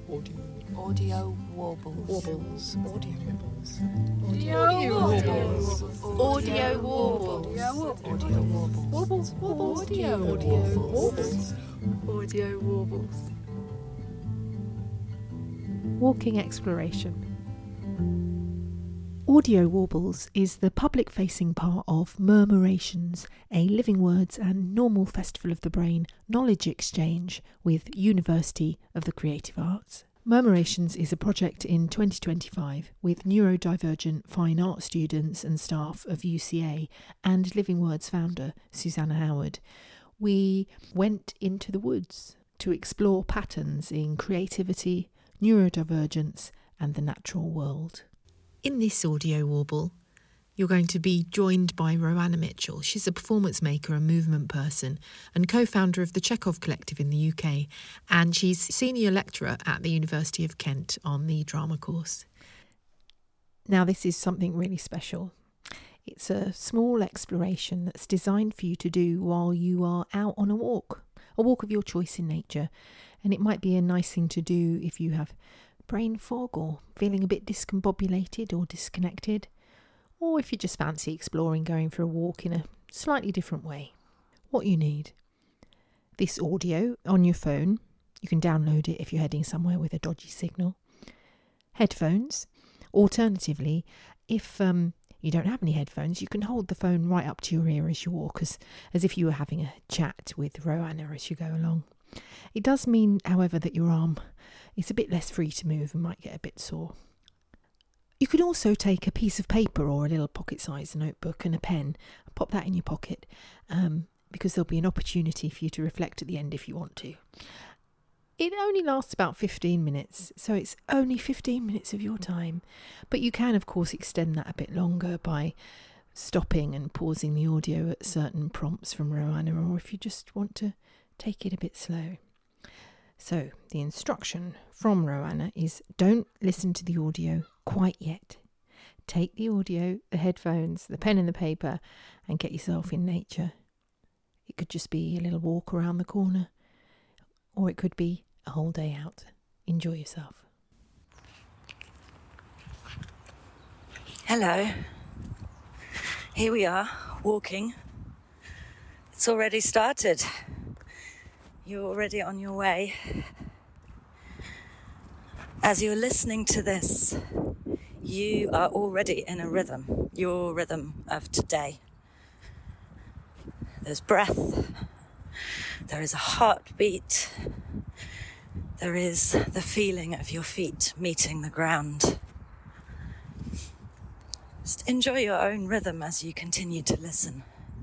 Audio warbles. Warbles. Audio warbles. Audio warbles. Audio warbles. Audio warbles. Warbles. Warbles. Audio warbles. Audio warbles. Walking Exploration. Audio Warbles is the public-facing part of Murmurations, a Living Words and Normal Festival of the Brain knowledge exchange with University of the Creative Arts. Murmurations is a project in 2025 with neurodivergent fine art students and staff of UCA and Living Words founder Susanna Howard. We went into the woods to explore patterns in creativity, neurodivergence and the natural world. In this audio warble, you're going to be joined by Roanna Mitchell. She's a performance maker and movement person and co-founder of the Chekhov Collective in the UK, and she's senior lecturer at the University of Kent on the drama course. Now, this is something really special. It's a small exploration that's designed for you to do while you are out on a walk of your choice in nature, and it might be a nice thing to do if you have brain fog or feeling a bit discombobulated or disconnected, or if you just fancy exploring going for a walk in a slightly different way. What you need: this audio on your phone. You can download it if you're heading somewhere with a dodgy signal. Headphones. Alternatively, if you don't have any headphones, you can hold the phone right up to your ear as you walk, as if you were having a chat with Roanna as you go along. It does mean, however, that your arm is a bit less free to move and might get a bit sore. You could also take a piece of paper or a little pocket-sized notebook and a pen and pop that in your pocket, because there'll be an opportunity for you to reflect at the end if you want to. It only lasts about 15 minutes, so it's only 15 minutes of your time. But you can, of course, extend that a bit longer by stopping and pausing the audio at certain prompts from Roanna, or if you just want to take it a bit slow. So, the instruction from Roanna is: don't listen to the audio quite yet. Take the audio, the headphones, the pen and the paper, and get yourself in nature. It could just be a little walk around the corner, or it could be a whole day out. Enjoy yourself. Hello. Here we are, walking. It's already started. You're already on your way. As you're listening to this, you are already in a rhythm, your rhythm of today. There's breath, there is a heartbeat, there is the feeling of your feet meeting the ground. Just enjoy your own rhythm as you continue to listen.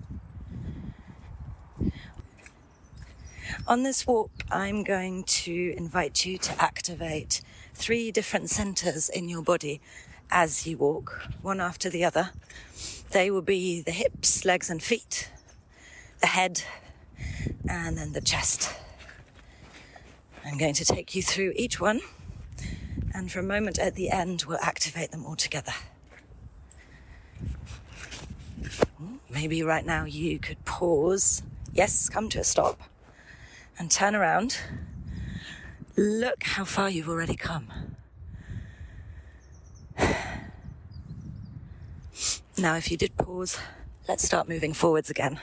On this walk, I'm going to invite you to activate 3 different centers in your body as you walk, one after the other. They will be the hips, legs and feet, the head, and then the chest. I'm going to take you through each one, and for a moment at the end, we'll activate them all together. Maybe right now you could pause. Yes, come to a stop. And turn around. Look how far you've already come. Now, if you did pause, let's start moving forwards again.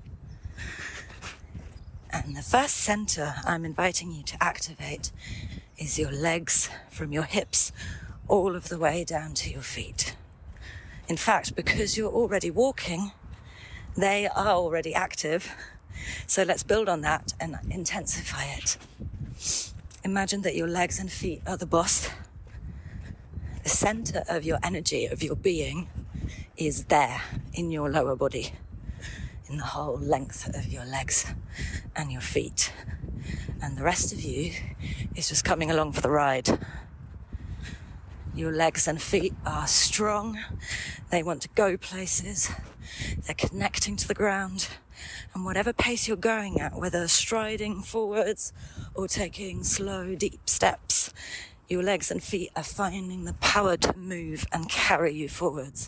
And the first center I'm inviting you to activate is your legs, from your hips all of the way down to your feet. In fact, because you're already walking, they are already active. So let's build on that and intensify it. Imagine that your legs and feet are the boss. The center of your energy, of your being, is there in your lower body, in the whole length of your legs and your feet. And the rest of you is just coming along for the ride. Your legs and feet are strong. They want to go places. They're connecting to the ground. And whatever pace you're going at, whether striding forwards or taking slow, deep steps, your legs and feet are finding the power to move and carry you forwards.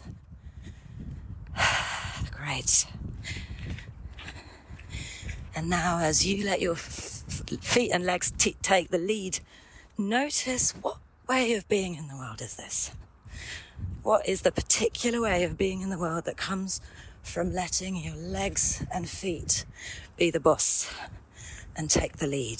Great. And now as you let your feet and legs take the lead notice what way of being in the world is this? What is the particular way of being in the world that comes from letting your legs and feet be the boss and take the lead?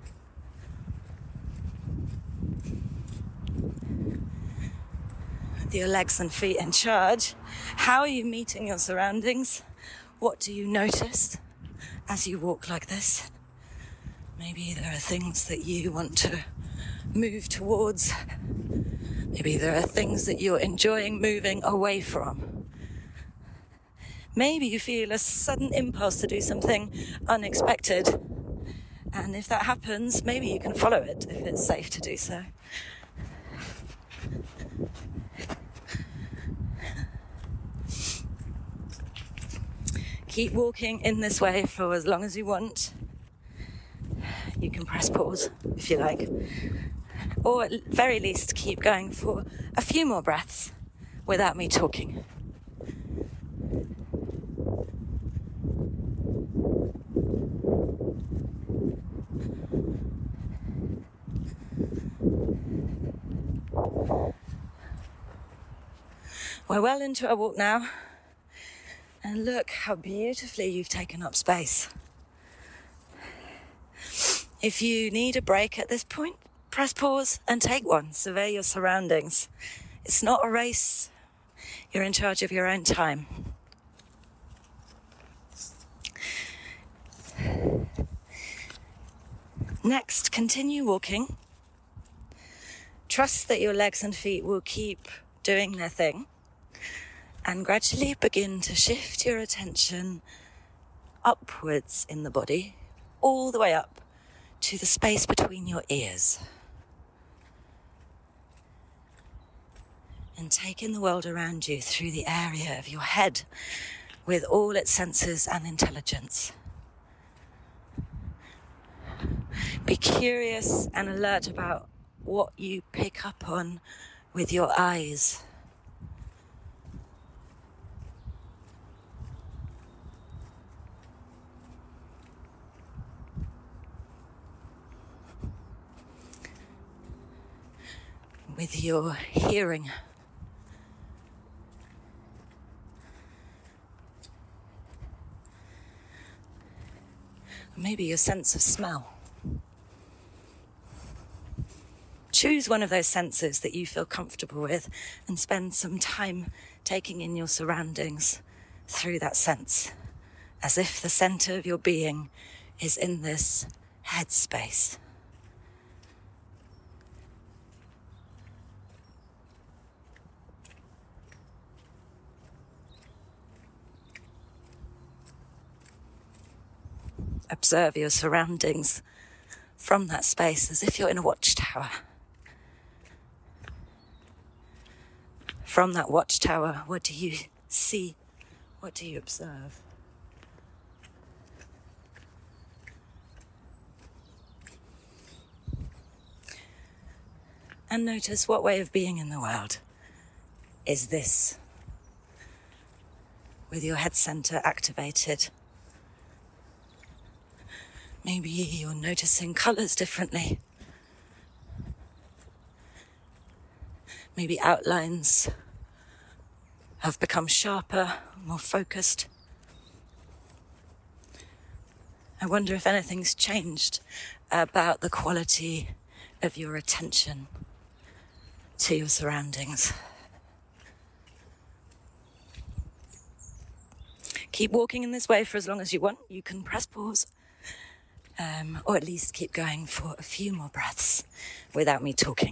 With your legs and feet in charge, how are you meeting your surroundings? What do you notice as you walk like this? Maybe there are things that you want to move towards. Maybe there are things that you're enjoying moving away from. Maybe you feel a sudden impulse to do something unexpected. And if that happens, maybe you can follow it if it's safe to do so. Keep walking in this way for as long as you want. You can press pause if you like. Or at very least keep going for a few more breaths without me talking. We're well into our walk now, and look how beautifully you've taken up space. If you need a break at this point, press pause and take one. Survey your surroundings. It's not a race. You're in charge of your own time. Next, continue walking. Trust that your legs and feet will keep doing their thing. And gradually begin to shift your attention upwards in the body, all the way up to the space between your ears. And take in the world around you through the area of your head with all its senses and intelligence. Be curious and alert about what you pick up on with your eyes. With your hearing. Maybe your sense of smell. Choose one of those senses that you feel comfortable with and spend some time taking in your surroundings through that sense, as if the center of your being is in this headspace. Observe your surroundings from that space as if you're in a watchtower. From that watchtower, what do you see? What do you observe? And notice what way of being in the world is this, with your head center activated. Maybe you're noticing colours differently. Maybe outlines have become sharper, more focused. I wonder if anything's changed about the quality of your attention to your surroundings. Keep walking in this way for as long as you want. You can press pause. Or at least keep going for a few more breaths without me talking.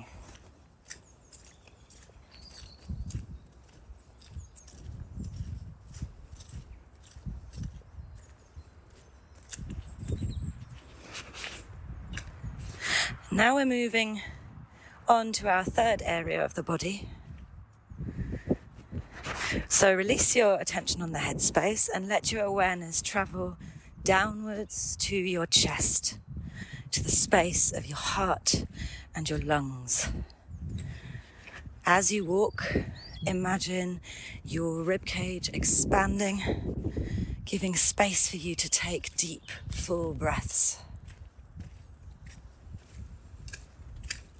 Now we're moving on to our third area of the body. So release your attention on the headspace and let your awareness travel downwards to your chest, to the space of your heart and your lungs. As you walk, imagine your ribcage expanding, giving space for you to take deep, full breaths.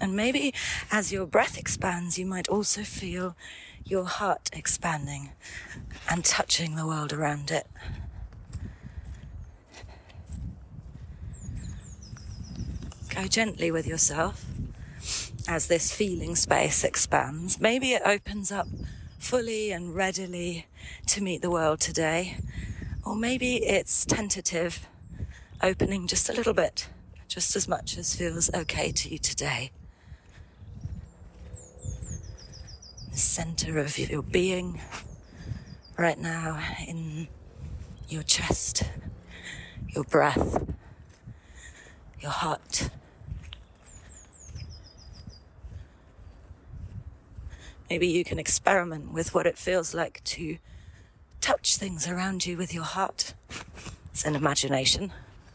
And maybe as your breath expands, you might also feel your heart expanding and touching the world around it. Go gently with yourself as this feeling space expands. Maybe it opens up fully and readily to meet the world today. Or maybe it's tentative, opening just a little bit, just as much as feels okay to you today. The center of your being right now, in your chest, your breath, your heart. Maybe you can experiment with what it feels like to touch things around you with your heart. It's an imagination.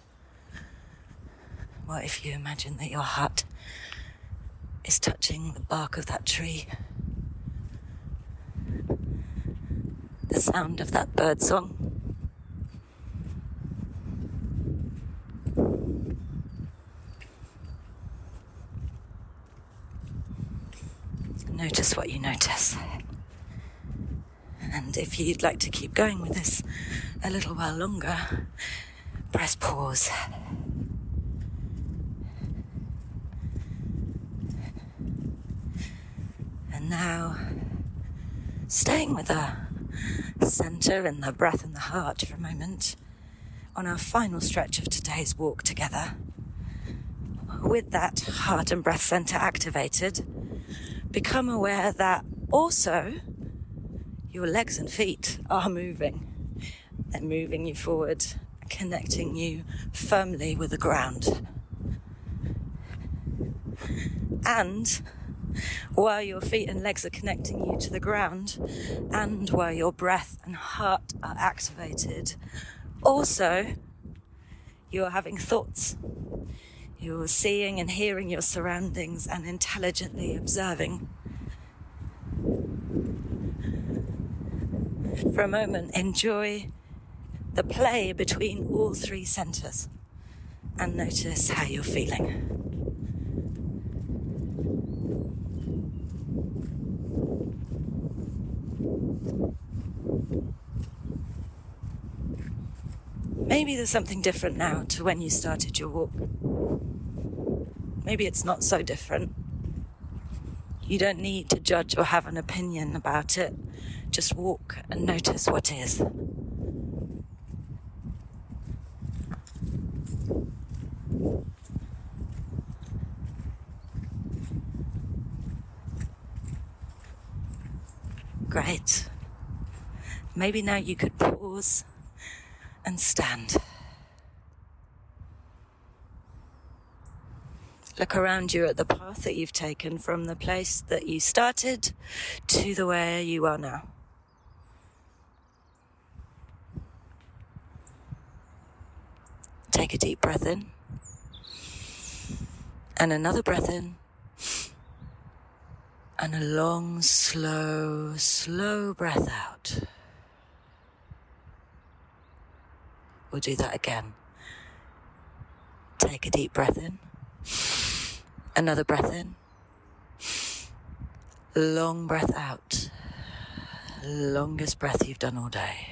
What if you imagine that your heart is touching the bark of that tree? The sound of that bird song? Notice what you notice. And if you'd like to keep going with this a little while longer, press pause. And now, staying with the center and the breath and the heart for a moment, on our final stretch of today's walk together, with that heart and breath center activated, become aware that also your legs and feet are moving. They're moving you forward, connecting you firmly with the ground. And while your feet and legs are connecting you to the ground, and while your breath and heart are activated, also you're having thoughts. You're seeing and hearing your surroundings and intelligently observing. For a moment, enjoy the play between all three centers and notice how you're feeling. Maybe there's something different now to when you started your walk. Maybe it's not so different. You don't need to judge or have an opinion about it. Just walk and notice what is. Great. Maybe now you could pause and stand. Look around you at the path that you've taken from the place that you started to the where you are now. Take a deep breath in and another breath in and a long, slow breath out. We'll do that again. Take a deep breath in. Another breath in. Long breath out. Longest breath you've done all day.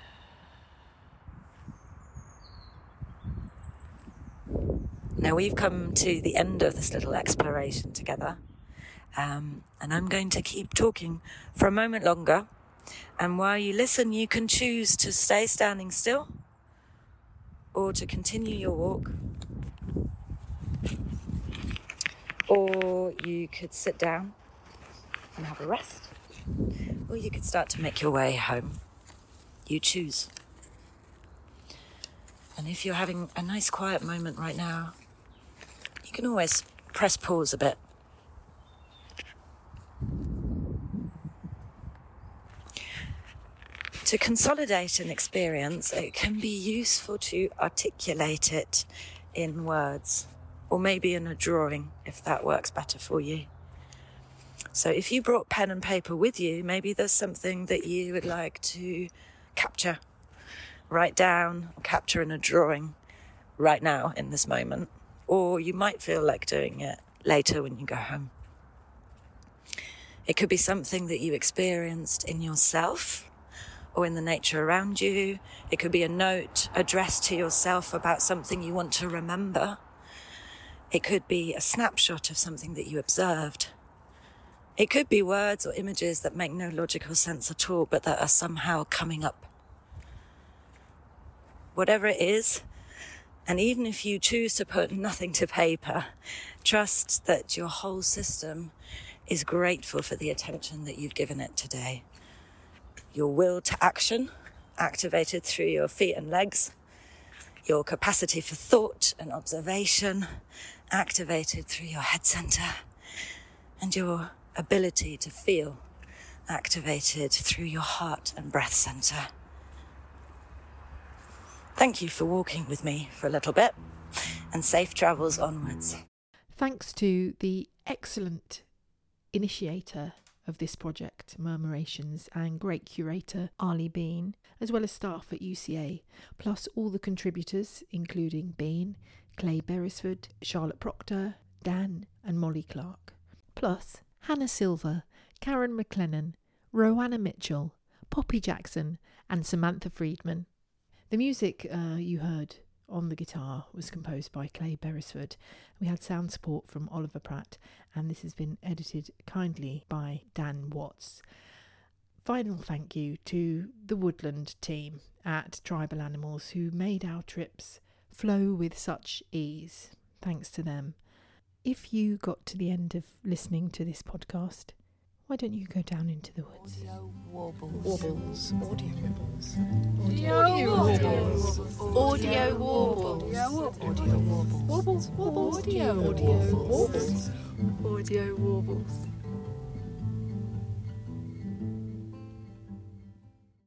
Now we've come to the end of this little exploration together. And I'm going to keep talking for a moment longer. And while you listen, you can choose to stay standing still or to continue your walk. Or you could sit down and have a rest. Or you could start to make your way home. You choose. And if you're having a nice quiet moment right now, you can always press pause a bit. To consolidate an experience, it can be useful to articulate it in words, or maybe in a drawing, if that works better for you. So if you brought pen and paper with you, maybe there's something that you would like to capture, write down, or capture in a drawing right now in this moment. Or you might feel like doing it later when you go home. It could be something that you experienced in yourself or in the nature around you. It could be a note addressed to yourself about something you want to remember. It could be a snapshot of something that you observed. It could be words or images that make no logical sense at all, but that are somehow coming up. Whatever it is, and even if you choose to put nothing to paper, trust that your whole system is grateful for the attention that you've given it today. Your will to action, activated through your feet and legs. Your capacity for thought and observation, activated through your head center. And your ability to feel, activated through your heart and breath center. Thank you for walking with me for a little bit, and safe travels onwards. Thanks to the excellent initiator of this project, Murmurations, and great curator Ali Bean, as well as staff at UCA, plus all the contributors, including Bean, Clay Beresford, Charlotte Proctor, Dan and Molly Clark, plus Hannah Silver, Karen McLennan, Rowanna Mitchell, Poppy Jackson and Samantha Friedman. The music you heard on the guitar was composed by Clay Beresford. We had sound support from Oliver Pratt, and this has been edited kindly by Dan Watts. Final thank you to the Woodland team at Tribal Animals who made our trips flow with such ease. Thanks to them. If you got to the end of listening to this podcast, why don't you go down into the woods? Wobbles. Audio wobbles. Audio wobbles. Audio wobbles. Audio wobbles. Wobbles. Wobbles. Audio Audio wobbles. Audio wobbles.